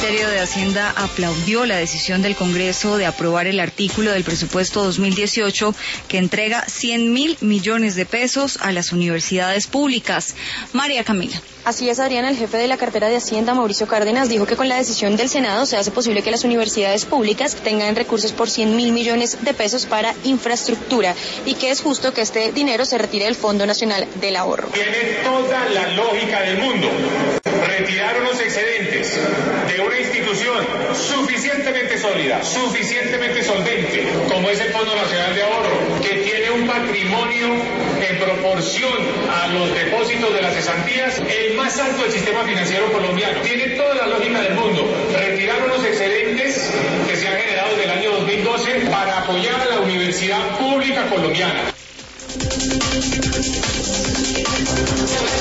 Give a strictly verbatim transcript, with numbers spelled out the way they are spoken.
Ministerio de Hacienda aplaudió la decisión del Congreso de aprobar el artículo del presupuesto dos mil dieciocho que entrega cien mil millones de pesos a las universidades públicas. María Camila. Así es, Adriana, el jefe de la cartera de Hacienda, Mauricio Cárdenas, dijo que con la decisión del Senado se hace posible que las universidades públicas tengan recursos por cien mil millones de pesos para infraestructura y que es justo que este dinero se retire del Fondo Nacional del Ahorro. Tiene toda la lógica del mundo. Retirar unos excedentes de una institución suficientemente sólida, suficientemente solvente, como es el Fondo Nacional de Ahorro, que tiene un patrimonio en proporción a los depósitos de las cesantías, el más alto del sistema financiero colombiano. Tiene toda la lógica del mundo. Retirar unos excedentes que se han generado desde el año dos mil doce para apoyar a la universidad pública colombiana.